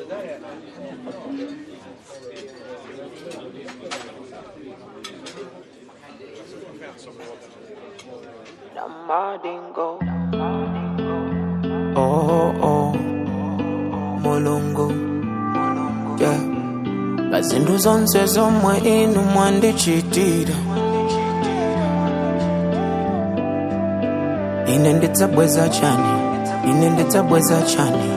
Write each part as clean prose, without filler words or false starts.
Oh, Mulungu, yeah. Kazindu zonse zomwe inu mwandichitira, ine ndidzabweza chani.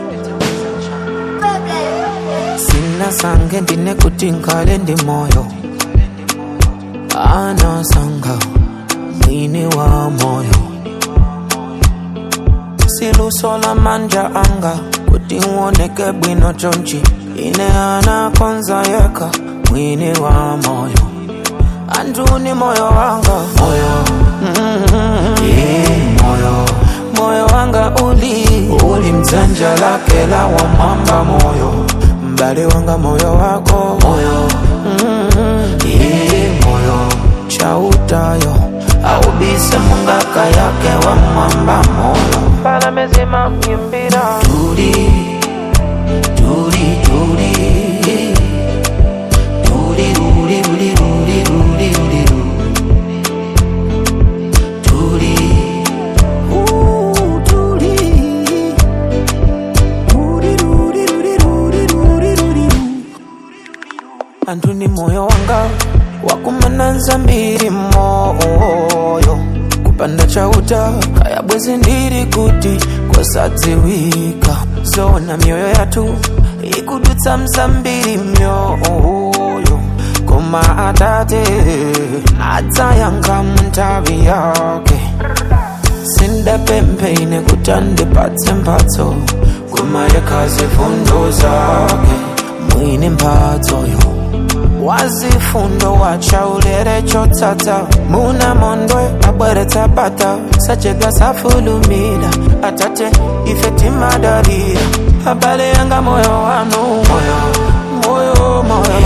Sina sange ndine kuti nkale ndi moyo, anasanga mwini wa moyo. Silusola manja anga kuti uoneke bwino chonchi, ine anakonza yeka mwini wa moyo. Anduni moyo wanga, moyo wanga uli mzanja lake la wa mamba moyo. Mbali wanga moyo wako, moyo chautayo au bisa mungaka yake wa mwamba moyo. Pala mezima myimbira Turi Anduni moyo wanga wakumananza mbiri moyo. Kupanda chauta kaya bwezi ndiri kuti kwasadziwika. Zona mioyo yatu ikudutsa msambiri myoyo. Koma atate atayanga muntavi yake. Sinda pempeine kutande patse mpatso, kuma yakazi fundo zake mwini mpatso yo. Wazifundo wachaulere chotata, muna mondwe abwere tapata. Sachega safulumida atate ifeti madarira. Habale yanga moyo wanu, moyo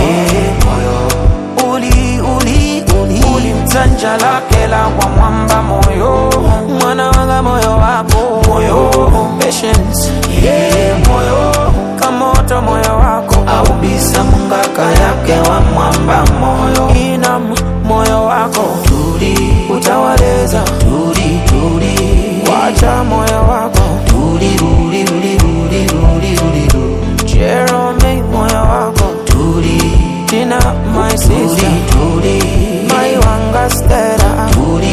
uli mzanja lake la wa mwamba moyo. Mwana wanga moyo wako, patience, moyo kamoto moyo wako au bisa mungaka yake wa mwamba moyo. Inam moyo wako utawaleza wacha moyo wako Jerome moyo wako Tina my sister my wanga stera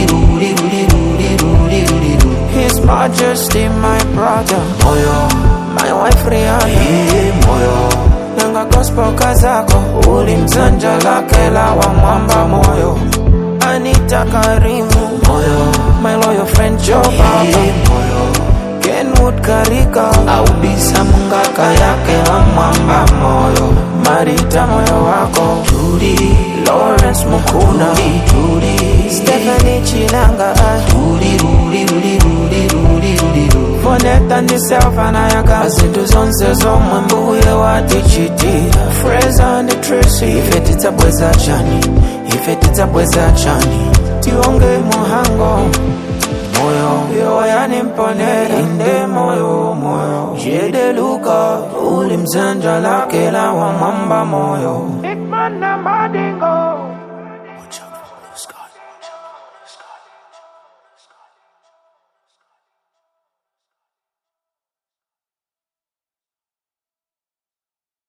His Majesty my brother my wife Rihanna Nanga gospel kazako uli mzanja lake la wa mwamba moyo. Anita Karimu my loyal friend Joe Baba Kenwood Karika au bisa mungaka yake wa mwamba moyo. Marita moyo wako Lawrence Mukuna Stephanie Chinanga Foneta ndiselfa na yaka zindu zonse zomwe mbuye watichitira. Fraser and Tracy ifeti tabweza chani tionge muhango moyo yo yani mponera inde moyo Jede Luka uli mzanja lake la wa mwamba moyo.